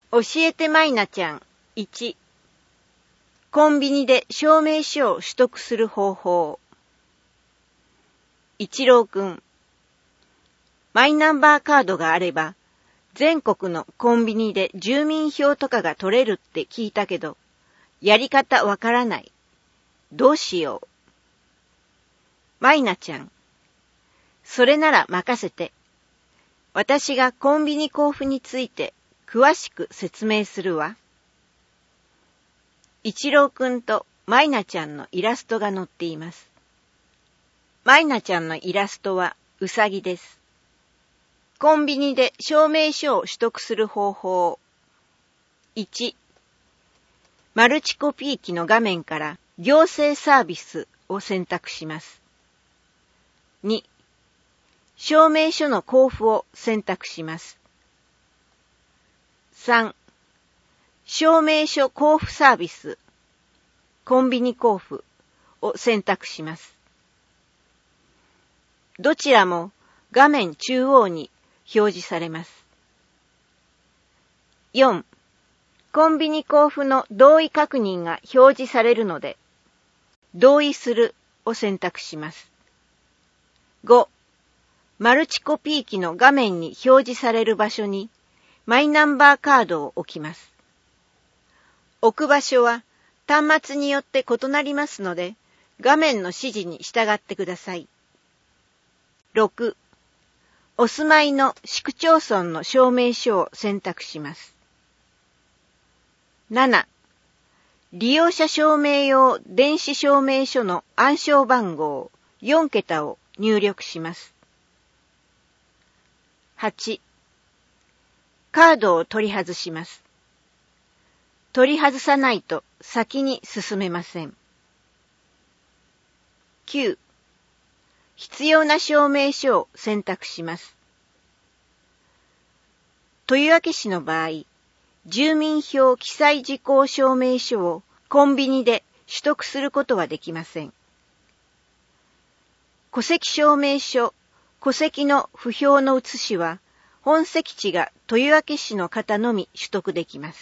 教えてまいなちゃん。1、コンビニで証明書を取得する方法。一郎くん、マイナンバーカードがあれば、全国のコンビニで住民票とかが取れるって聞いたけど、やり方わからない。どうしよう。まいなちゃん、それなら任せて。私がコンビニ交付について詳しく説明するわ。一郎くんとまいなちゃんのイラストが載っています。まいなちゃんのイラストはうさぎです。コンビニで証明書を取得する方法。1、マルチコピー機の画面から行政サービスを選択します。2、証明書の交付を選択します。3、証明書交付サービス、コンビニ交付を選択します。どちらも画面中央に表示されます。4、コンビニ交付の同意確認が表示されるので、同意するを選択します。5、マルチコピー機の画面に表示される場所にマイナンバーカードを置きます。置く場所は端末によって異なりますので、画面の指示に従ってください。6、お住まいの市区町村の証明書を選択します。7、利用者証明用電子証明書の暗証番号4桁を入力します。8、カードを取り外します。取り外さないと先に進めません。9、必要な証明書を選択します。豊明市の場合、住民票記載事項証明書をコンビニで取得することはできません。戸籍証明書、戸籍の不評の写しは、本籍地が豊明市の方のみ取得できます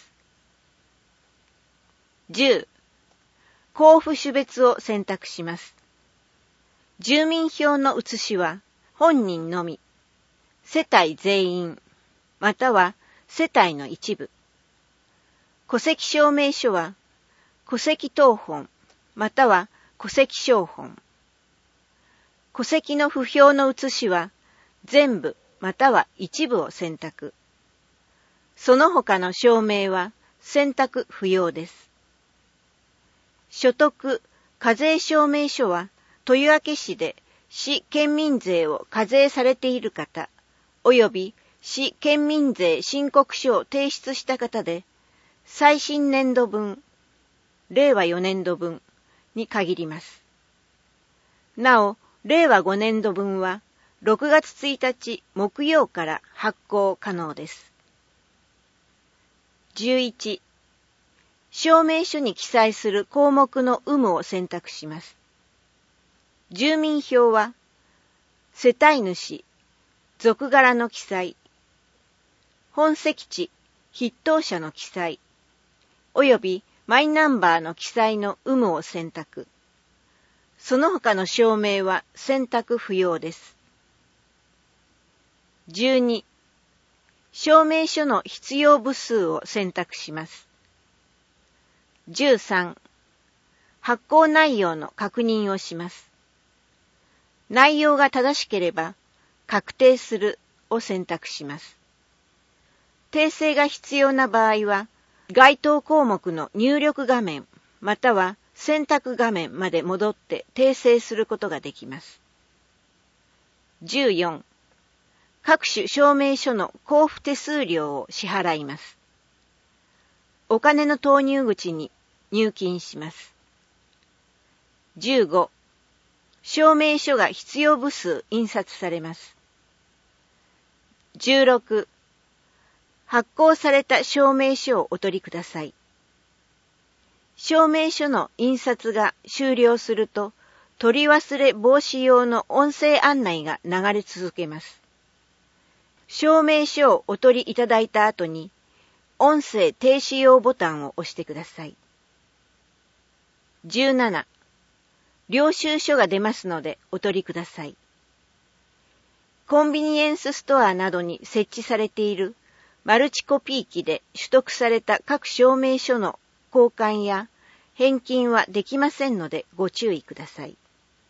。10、交付種別を選択します。住民票の写しは、本人のみ、世帯全員、または世帯の一部。戸籍証明書は、戸籍謄本、または戸籍抄本。戸籍の不評の写しは、全部または一部を選択。その他の証明は選択不要です。所得、課税証明書は、豊明市で市県民税を課税されている方、および市県民税申告書を提出した方で、最新年度分、令和4年度分に限ります。なお、令和5年度分は、6月1日木曜から発行可能です。11、証明書に記載する項目の有無を選択します。住民票は、世帯主、属柄の記載、本籍地、筆頭者の記載、およびマイナンバーの記載の有無を選択。その他の証明は選択不要です。12、証明書の必要部数を選択します。13、発行内容の確認をします。内容が正しければ、確定するを選択します。訂正が必要な場合は、該当項目の入力画面、または選択画面まで戻って訂正することができます。14、各種証明書の交付手数料を支払います。お金の投入口に入金します。15、証明書が必要部数印刷されます。16、発行された証明書をお取りください。証明書の印刷が終了すると、取り忘れ防止用の音声案内が流れ続けます。証明書をお取りいただいた後に、 音声停止用ボタンを押してください。17、領収書が出ますのでお取りください。コンビニエンスストアなどに設置されているマルチコピー機で取得された各証明書の交換や返金はできませんのでご注意ください。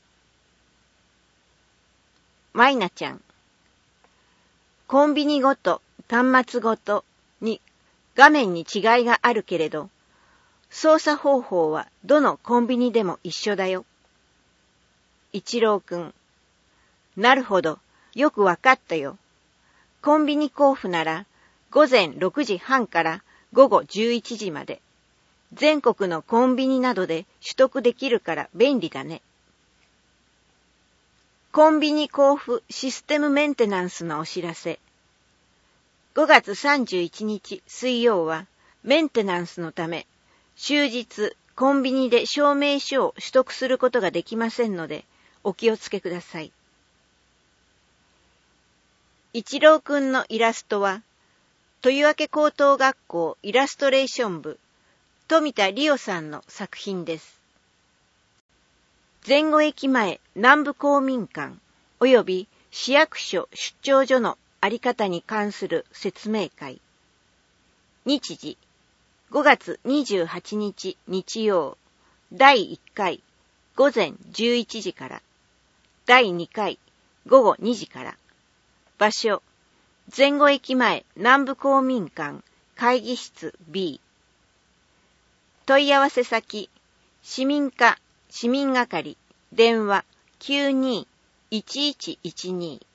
マイナちゃん、コンビニごと、端末ごとに画面に違いがあるけれど、操作方法はどのコンビニでも一緒だよ。一郎くん、なるほど、よくわかったよ。コンビニ交付なら午前6時半から午後11時まで、全国のコンビニなどで取得できるから便利だね。コンビニ交付システムメンテナンスのお知らせ。5月31日水曜はメンテナンスのため、終日コンビニで証明書を取得することができませんので、お気をつけください。一郎くんのイラストは、豊明高等学校イラストレーション部、富田理央さんの作品です。前後駅前南部公民館及び市役所出張所のあり方に関する説明会。日時、5月28日日曜、第1回午前11時から、第2回午後2時から。場所、前後駅前南部公民館会議室 B。問い合わせ先、市民課市民係、電話 92-1112